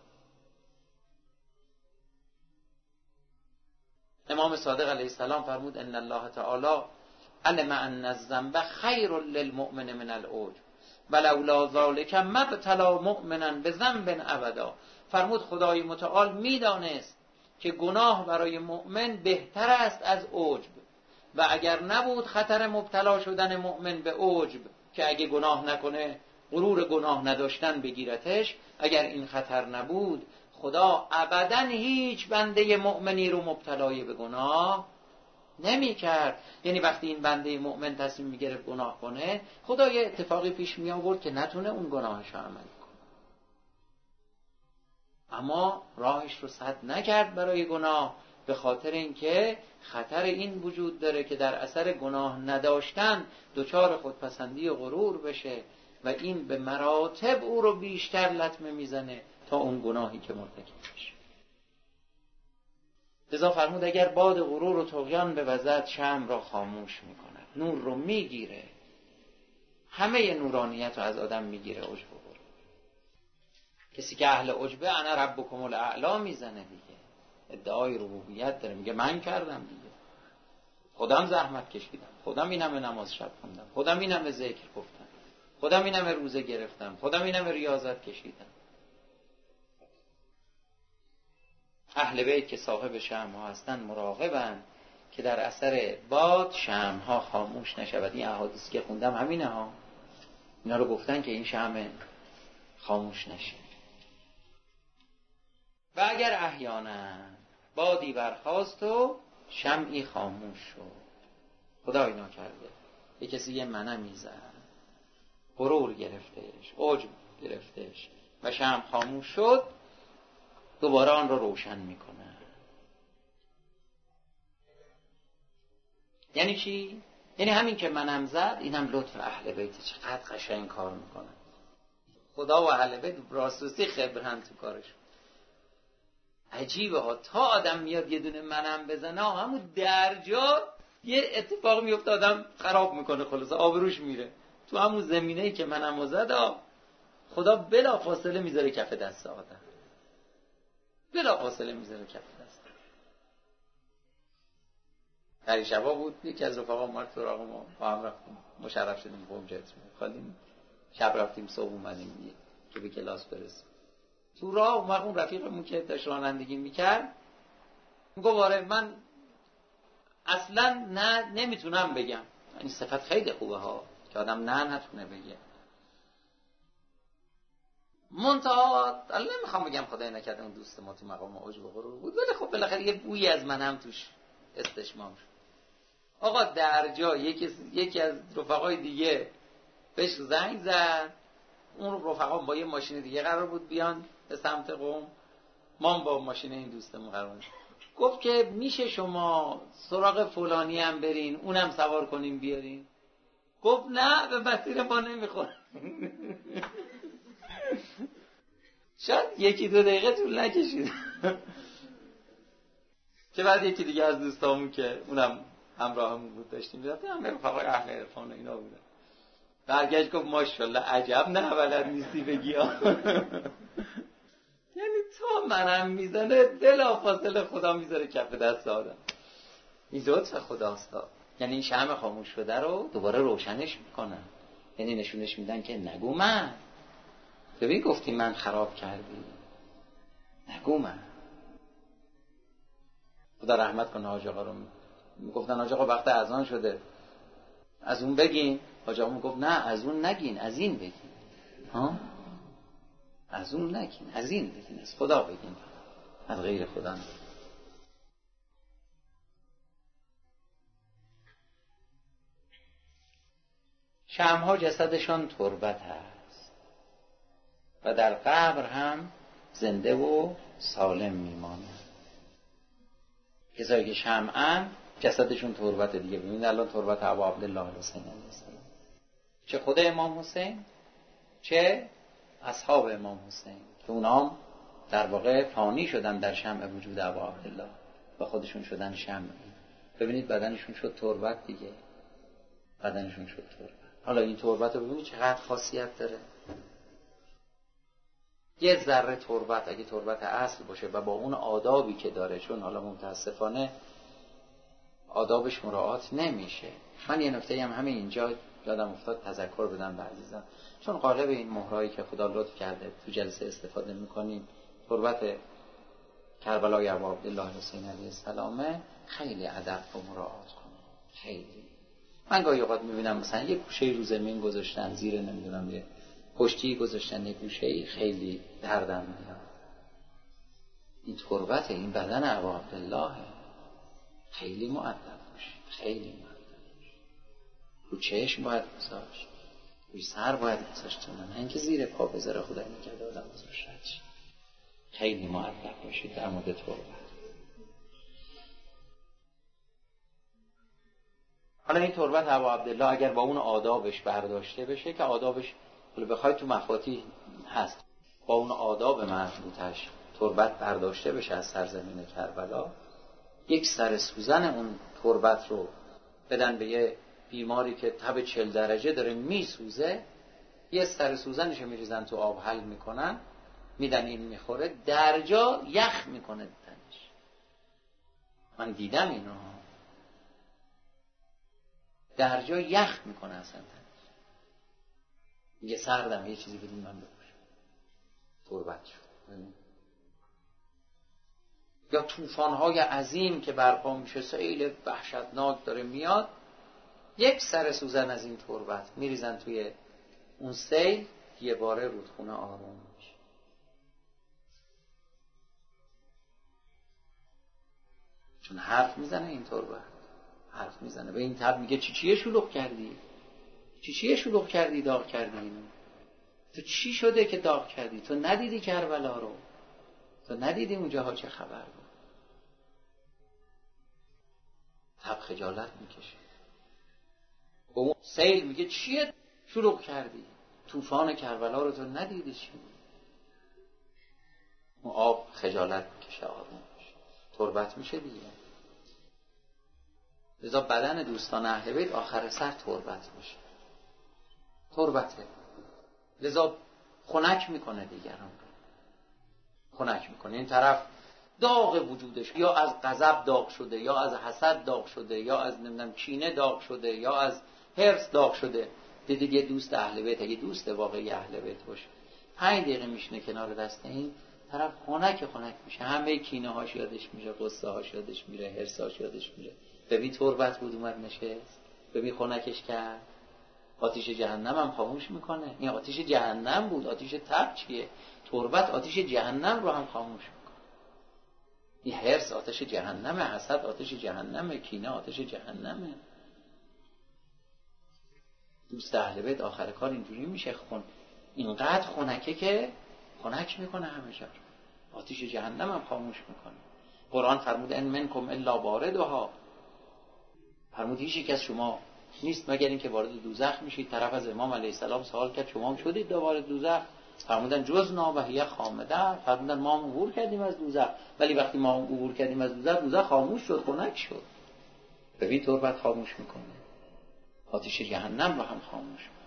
امام صادق علیه السلام فرمود ان الله تعالی علم ان الذنب خیر للمؤمن من العجب ولولا ذلک ما ابتلی مؤمنا بذنب ابدا. فرمود خدای متعال میدانست که گناه برای مؤمن بهتر است از عجب و اگر نبود خطر مبتلا شدن مؤمن به عجب که اگه گناه نکنه غرور گناه نداشتن بگیرتش، اگر این خطر نبود خدا ابداً هیچ بنده مؤمنی رو مبتلای به گناه نمی کرد. یعنی وقتی این بنده مؤمن تصمیم می گرفت گناه کنه، خدا یه اتفاقی پیش می آورد که نتونه اون گناهش رو عمل کنه، اما راهش رو سد نکرد برای گناه، به خاطر اینکه خطر این وجود داره که در اثر گناه نداشتن دچار خودپسندی و غرور بشه و این به مراتب او رو بیشتر لطمه میزنه تا اون گناهی که مرتکب بشه. لذا فرمود اگر باد غرور و طغیان بوزد شمع را خاموش میکنه، نور رو میگیره، همه نورانیت رو از آدم میگیره عجب و غرور. کسی که اهل عجبه انا ربکم الاعلی میزنه دیگه، ادعای ربوبیت داره، میگه من کردم دیگه، خودم زحمت کشیدم، خودم این همه نماز شب خوندم، خودم این همه ذکر گفتم، خودم این همه روزه گرفتم، خودم این همه ریاضت کشیدم. اهل بیت که صاحب شمع ها هستن مراقبن که در اثر باد شمع ها خاموش نشود. این احادیثی که خوندم همینه ها، اینا رو گفتن که این شمع خاموش نشه. و اگر احیانا بادی برخاست و شمعی خاموش شد، خدای ناکرده یه کسی یه منه میزد، غرور گرفتش، عجب گرفتش و شمع خاموش شد، دوباره آن رو روشن میکنه. یعنی چی؟ یعنی همین که منم زد، اینم لطف اهل بیت، چقدر قشنگ کار میکنه. خدا و اهل بیت راسوسی خبرن تو کارش. عجیبه ها، تا آدم میاد یه دونه منم بزنه همون درجا یه اتفاق میفته، آدم خراب میکنه، خلاصه آبروش میره. تو همون زمینه‌ای که منم زد خدا بلا فاصله میذاره کف دست آدم، بلا فاصله میذاره کف دست. در شبا بود، یکی از رفقا ما سراغ ما با هم رفتیم مشرف شدیم قم جت خالیم، شب رفتیم صبح اومدیم دیگه که به کلاس برسیم. تو راه اومد اون رفیقمون که داشت رانندگی میکرد میگه آره من اصلا نه نمیتونم بگم. این صفت خیلی خوبه ها که آدم نه نتونه بگه. منتها الان نمیخوام بگم خدای نکرده اون دوست ما تو مقام عجب و غرور بود، ولی خب بالاخره یه بویی از من هم توش استشمام شد. آقا در جا یکی یکی از رفقای دیگه بهش زنگ زد، اون رفقا با یه ماشین دیگه قرار بود بیان به سمت قم، ما با ماشین این دوستمون قرار بود. گفت که میشه شما سراغ فلانی هم برین اونم سوار کنیم بیارین؟ گفت نه به مسیر ما نمیخوره. شاید یکی دو دقیقه طول نکشید که بعد یکی دیگه از دوستامون که اونم همراهمون بود داشتیم میرفتیم، هم رفقای اهل عرفان و اینا بودن، برگشت گفت ماشاءالله عجب نه بلد نیستی بگی. یعنی تا منم میزنه بلافاصله خدا میذاره کف دست آدم. این لطف خداست. یعنی این شمع خاموش شده رو دوباره روشنش میکنن، یعنی نشونش میدن که نگو من، ببین گفتی من خراب کردی، نگو من. خدا رحمت کنه حاج آقا رو. میگفتن حاج آقا وقت اذان شده از اون بگین. حاج آقا میگفت نه از اون نگین، از این بگین. ها از اون نگین، از این بگین، از خدا بگین، از غیر خدا نگین. شمع‌ها جسدشان تربت است و در قبر هم زنده و سالم میمانند. کسایی که شمعن جسدشون تربت دیگه. ببینید الان تربت ابا عبدالله حسین علیه السلام، چه خود امام حسین چه اصحاب امام حسین که اونا در واقع فانی شدن در شمع وجود ابا عبدالله و خودشون شدن شمع. ببینید بدنشون شد تربت دیگه، بدنشون شد تربت. حالا این تربت رو ببینید چقدر خاصیت داره. یه ذره تربت اگه تربت اصل باشه و با اون آدابی که داره، چون حالا متاسفانه آدابش مراعات نمیشه. من یه نکته هم همین اینجا یادم افتاد تذکر بدم به عزیزان، چون قالب این مهرایی که خدا لطف کرده تو جلسه استفاده میکنیم تربت کربلای ابا عبدالله حسین علیه السلام، خیلی ادب رو مراعات کنیم. خیلی من گاهی اوقات میبینم مثلا یه گوشه رو زمین گذاشتن، زیر نمیدونم یه پشتی گذاشتن، یه گوشه‌ای خیلی دردم میاد. این تربت این بدن ابا عبدالله، خیلی مؤدب باش، خیلی مؤدب باش. رو چشم باید گذاشت، روی سر باید گذاشت، نه اینکه زیر پا بذاره خدای نکرده آدم ازش رد شه. خیلی مؤدب باشید در مورد تربت. حالا این تربت ابا عبدالله اگر با اون آدابش برداشته بشه، که آدابش حالا بخوای تو مفاتیح هست، با اون آداب مربوطش تربت برداشته بشه از سرزمین کربلا، یک سر سوزن اون تربت رو بدن به یه بیماری که تب چل درجه داره میسوزه، یه سر سوزنش رو میریزن تو آب حل میکنن، میدن این میخوره، در جا یخ میکنه تنش. من دیدم اینو، در جا یخ میکنه اصلا تنش. میگه سردم، یه چیزی بدین من بپوشم. تربت شد. یا طوفان‌های عظیم که برپا میشه، سیل وحشتناک داره میاد، یک سر سوزن از این تربت میریزن توی اون سیل، یه باره رودخونه آروم میشه. چون حرف میزنه این تربت، حرف میزنه به این تب، میگه چی چیه شلوغ کردی؟ چی چیه شلوغ کردی، داغ کردی اینو؟ تو چی شده که داغ کردی؟ تو ندیدی کربلا رو؟ تو ندیدی اونجاها چه خبر بود؟ تب خجالت میکشه. اون سیل میگه چیه شلوغ کردی؟ طوفان کربلا رو تو ندیدی چی بود؟ اون آب خجالت میکشه، آروم میشه، تربت میشه دیگه. لذا بدن دوستان اهل بیت آخر سر تربت میشه، تربته. لذا خنک میکنه دیگران رو، خنک میکنه. این طرف داغ وجودش یا از غضب داغ شده، یا از حسد داغ شده، یا از نمیدونم کینه داغ شده، یا از حرص داغ شده. دیدید یه دوست اهل بیت، اگه دوست واقعی اهل بیت باشه، پنج دقیقه میشینه کنار دست این طرف، خنک خنک میشه، همه کینه هاش یادش میره، غصه هاش یادش میره، حرص هاش یادش میره. ببین تربت بود اومد نشست، ببین خنکش کرد. آتیش جهنم هم خاموش میکنه. این آتیش جهنم بود. آتیش تب چیه؟ تربت آتیش جهنم رو هم خاموش میکنه. این حرص آتش جهنمه، حسد آتش جهنمه، کینه آتش جهنمه. دوست اهل بیت آخر کار اینجوری میشه، خون اینقدر خنکه که خنک میکنه همه جا، آتش جهنم هم خاموش میکنه. قرآن فرمود ان منکم الا واردها، فرمود هیچ یک از شما نیست مگر اینکه وارد دوزخ میشید. طرف از امام علیه السلام سوال کرد شما هم شدید وارد دوزخ؟ فرمودن جزنا و هی خامده، فرمودن ما هم عبور کردیم از دوزخ، ولی وقتی ما هم عبور کردیم از دوزخ، دوزخ خاموش شد، خنک شد. ببین تربت خاموش میکنه، آتش جهنم رو هم خاموش میکنه.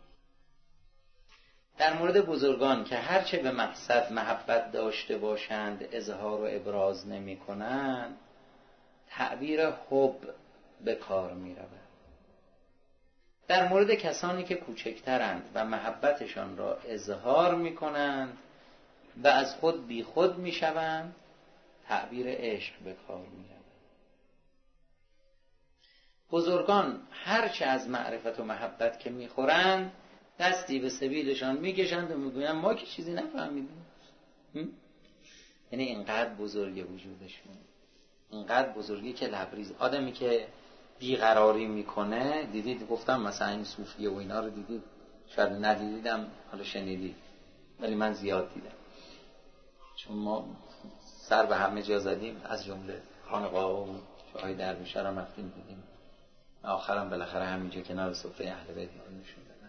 در مورد بزرگان که هرچه به مقصد محبت داشته باشند اظهار و ابراز نمی کنند، تعبیر حب به کار می رود. در مورد کسانی که کوچکترند و محبتشان را اظهار می کنند و از خود بی خود می شوند، تعبیر عشق به کار می رود. بزرگان هرچه از معرفت و محبت که می خورند، دستی به سبیلشان میکشند و میگویند ما که چیزی نفهمیدیم. یعنی اینقدر بزرگه وجودشون، اینقدر بزرگی که لبریز. آدمی که بیقراری میکنه، دیدید گفتم مثلا این صوفیه و اینا رو دیدید، شاید ندیدیدم، حالا شنیدید، ولی من زیاد دیدم، چون ما سر به همه جا زدیم، از جمله خانقاه و جاهای درویشه هم رفتیم دیدیم، آخرم بالاخره همینجا کنار سفره اهل بیت نشون دادن.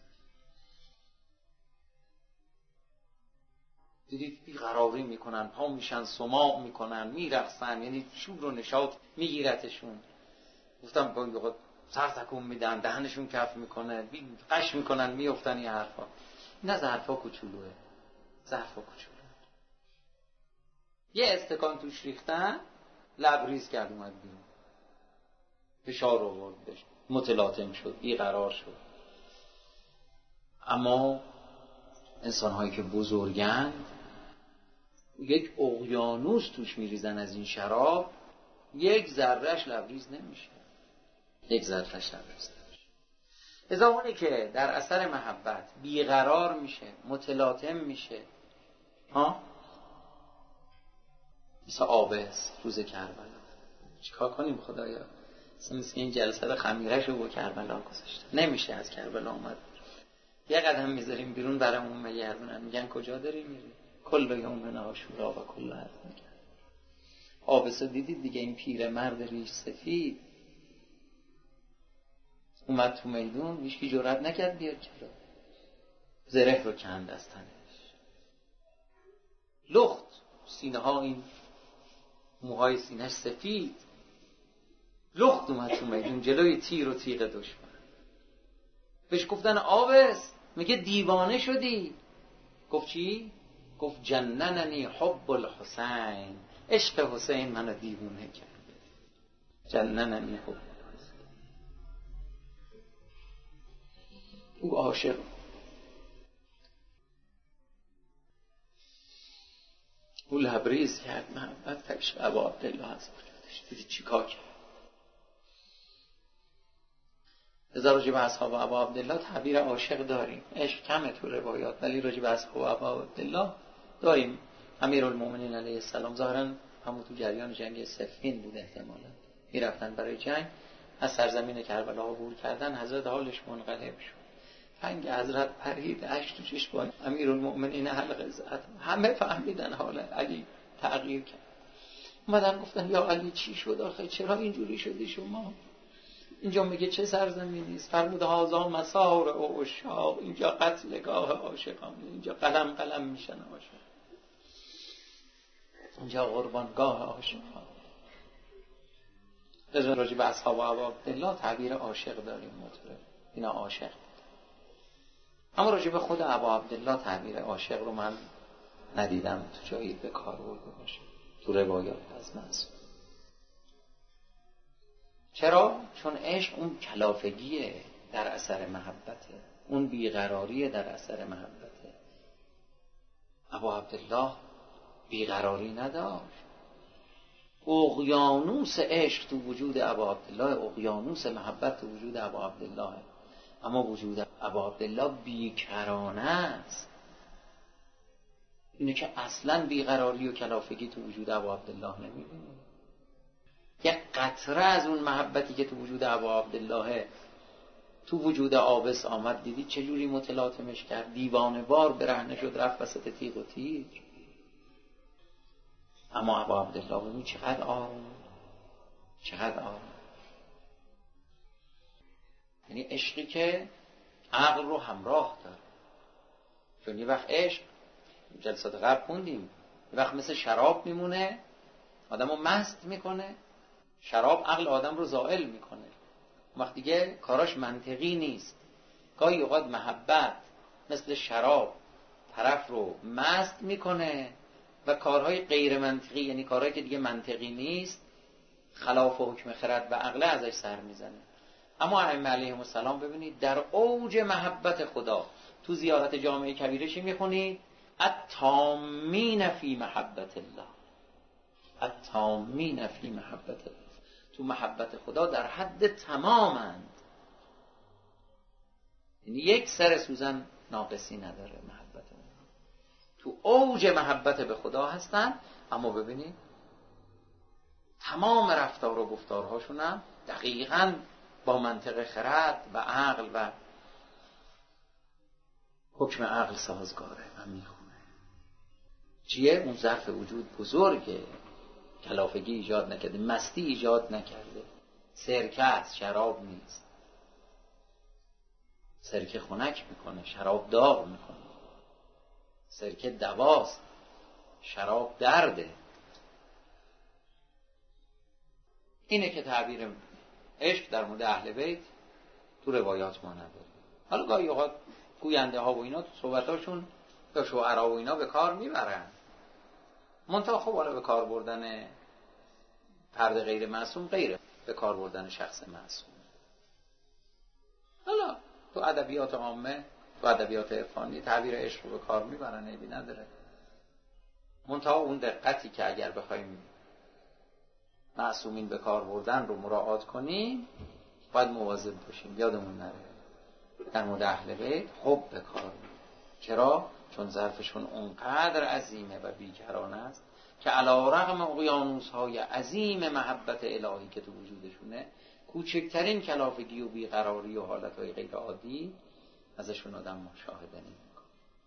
دیدید بیقراری میکنن، پا میشن، سماع میکنن، میرقصن، یعنی شور و نشاط میگیرتشون. گفتم با سر تکون میدن، دهنشون کف میکنه، قش میکنن، میافتن. این حرفا این از حرفا کوچولوه، ظرفا کوچولوه. یه استکان توش ریختن، لبریز کرد اومد بیرون، فشار آورد بهش، متلاطم شد، بیقرار شد. اما انسان هایی که بزرگند، یک اقیانوس توش میریزن از این شراب، یک ذرهش لبریز نمیشه، یک ذرهش لبریز نمیشه. ازا اونی که در اثر محبت بیقرار میشه، متلاطم میشه، ها مثل آبس روز کربلا، چیکار کنیم خدایا؟ مثل این جلسه خمیرش رو با کربلا گذاشته، نمیشه از کربلا اومد. یه قدم میذاریم بیرون برامون میگردونن، میگن کجا داری میری؟ کل یوم عاشورا و کل حد میگن. آبسو دیدید دیگه، این پیر مرد ریش سفید اومد تو میدون، هیچکی جرئت نکرد بیاد جلو، زره رو کند از تنش، لخت سینه ها، این موهای سینهش سفید، لخت اومد تو میدون جلوی تیر و تیغ دشمن. بهش گفتن آبس، میگه دیوانه شدی. گفت چی؟ گفت جنننی حب الحسین، عشق حسین منو دیوانه کرده. جنننی حب الحسین. او عاشق، او لبریز کرد محبت پیش ابا عبدالله از وجودش. دیدی چی کار کرد؟ ازا راجع به اصحاب ابا عبدالله تعبیر عاشق داریم، عشق کمه تو روایات، ولی راجع به اصحاب ابا عبدالله داریم. امیرالمومنین علیه السلام ظاهراً همون تو جریان جنگ صفین بود، احتمالاً میرفتن برای جنگ، از سرزمین کربلا عبور کردن، حضرت حالش منقلب شد، فنگ حضرت پرید، اشک تو چشمان امیرالمومنین حلقه زد، همه فهمیدن حال علی تغییر کرد. اومدن گفتن یا علی چی شد آخه، چرا اینجوری شدی شما؟ اینجا میگه چه سرزمینی است؟ فرمود هازا مسار او عشاق، اینجا قتلگاه عاشقانه، اینجا قلم قلم میشن عاشق، اینجا قربانگاه عاشقانه. از راجع به اصحاب ابا عبدالله تعبیر عاشق داریم، مطلب اینا عاشق. اما راجع به خود ابا عبدالله تعبیر عاشق رو من ندیدم تو جایی به کار برده باشه. تو روایات از معصوم. چرا؟ چون عشق اون کلافگیه در اثر محبته، اون بیقراریه در اثر محبته. ابا عبدالله بیقراری نداشت. اقیانوس عشق تو وجود ابا عبدالله، اقیانوس محبت تو وجود ابا عبدالله، اما وجود ابا عبدالله بیکرانه است. اینه که اصلا بیقراری و کلافگی تو وجود ابا عبدالله نمیبینید. یک قطره از اون محبتی که تو وجود ابا عبدالله تو وجود آبس آمد، دیدید چجوری متلاطمش کرد؟ دیوانه وار برهنه شد، رفت وسط تیغ و تیر. اما ابا عبدالله ببین چقدر آروم، چقدر آروم. یعنی عشقی که عقل رو همراه داره. چون یه وقت عشق، جلسات قبل خوندیم، یه وقت مثل شراب میمونه، آدم رو مست میکنه. شراب عقل آدم رو زائل میکنه، وقت دیگه کاراش منطقی نیست. گاهی اوقات محبت مثل شراب طرف رو مست میکنه و کارهای غیر منطقی، یعنی کارهایی که دیگه منطقی نیست، خلاف حکم خرد و عقل ازش سر میزنه. اما ائمه علیهم السلام ببینید در اوج محبت خدا تو زیارت جامع کبیره چی میخونید؟ التامین فی محبت الله، التامین فی محبت الله. تو محبت خدا در حد تمامند، یعنی یک سر سوزن ناقصی نداره محبت الله. تو اوج محبت به خدا هستن، اما ببینید تمام رفتار و گفتارهاشون هم دقیقاً با منطق خرد و عقل و حکم عقل سازگاره و میخونه. چیه؟ اون ظرف وجود بزرگه، کلافگی ایجاد نکرده، مستی ایجاد نکرده. سرکه است، شراب نیست. سرکه خنک میکنه، شراب داغ میکنه. سرکه دواست، شراب درده. اینه که تعبیر عشق در مورد اهل بیت تو روایات ما نداره. حالا گاهی اوقات گوینده ها و اینا تو صحبتاشون یا شعرا و اینا به کار میبرن، منتها خب حالا به کار بردن فرد غیر معصوم غیره به کار بردن شخص معصوم. حالا تو ادبیات عامه، تو ادبیات عرفانی تعبیر عشق رو به کار میبرن، عیبی نداره. منتها اون دقتی که اگر بخوایم معصومین به کار بردن رو مراعات کنیم، باید مواظب باشیم. یادمون نره در مورد اهل بیت خب به کار میبرن. چرا؟ چون ظرفشون اونقدر عظیمه و بیکرانه است که علی رغم اقیانوس‌های عظیم محبت الهی که تو وجودشونه، کوچکترین کلافگی و بیقراری و حالتهای غیر عادی ازشون آدم مشاهده نمی‌کنه.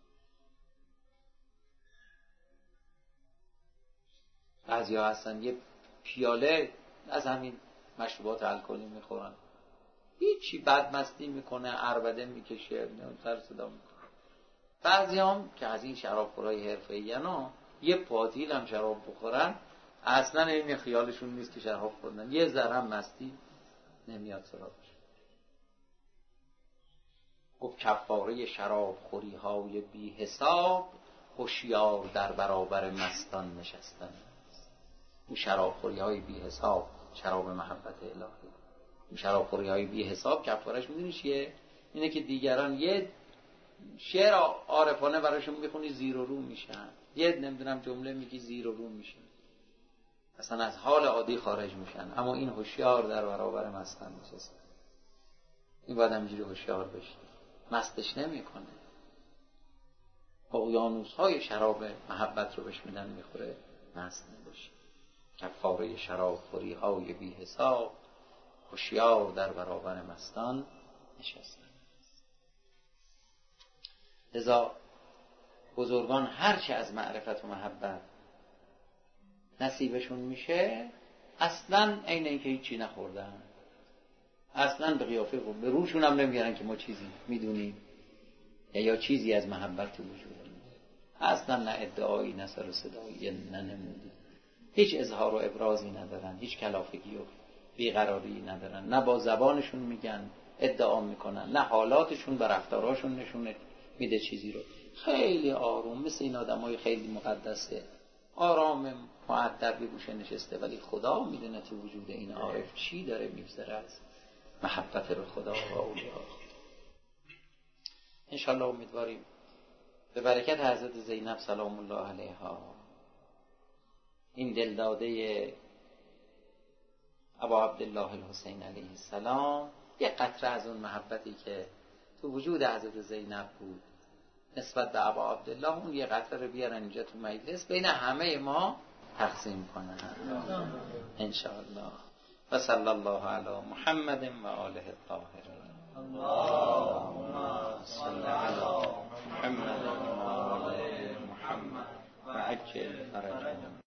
بعضیا هستن یه پیاله از همین مشروبات الکلی میخورن، هیچی، بدمستی میکنه، عربده میکشه، سر صدا میکنه. بعضی هم که از این شرابخورای حرفه‌ای انا یه پاتیل هم شراب بخورن، اصلا این خیالشون نیست که شراب خوردن، یه ذره مستی نمیاد سراغش. گفت کفاره شراب خوری های بی حساب، هوشیار در برابر مستان نشستن. اون شراب خوری های بی حساب، شراب محبت الهی، اون شراب خوری های بی حساب کفارش میدونی چیه؟ اینه که دیگران یه شعر عارفانه براشون میخونی زیر و رو میشن، یه نمیدونم جمله میگی زیر و رو میشن، اصلا از حال عادی خارج میشن. اما این هوشیار در برابر مستان نشسته. این باید همینجوری هوشیار بشی، مستش نمیکنه. اقیانوس های شراب محبت رو بهش میدن میخوره، مست نباشی. کفاره شراب خوری های بی حساب، هوشیار در برابر مستان نشسته. لذا بزرگان هرچه از معرفت و محبت نصیبشون میشه، اصلا عین اینکه هیچی نخوردن، اصلا به قیافه خوب به روشون هم نمیگرن که ما چیزی میدونیم یا یا چیزی از محبت تو وجود داریم. اصلا نه ادعایی، نه سر و صدایی، نه نمودی، هیچ اظهار و ابرازی ندارن، هیچ کلافگی و بیقراری ندارن، نه با زبانشون میگن ادعا میکنن، نه حالاتشون و رفتاراشون نشون میده چیزی رو. خیلی آروم، مثل این آدمای خیلی مقدسه آرام مؤدب گوشه نشسته، ولی خدا میدونه تو وجود این عارف چی داره میگذره از محبت به خدا و اولیاء. انشاءالله امیدواریم به برکت حضرت زینب سلام الله علیها این دلداده ابا عبدالله الحسین علیه السلام یک قطره از اون محبتی که تو وجود حضرت زینب بود نسبت به ابا عبدالله، اون یه قطره رو بیارن اینجا تو مجلس بین همه ما تقسیم کنن انشاءالله. و صلی الله علی محمد و آله الطاهرین. اللهم صل علی محمد و آل محمد و عجل فرجهم.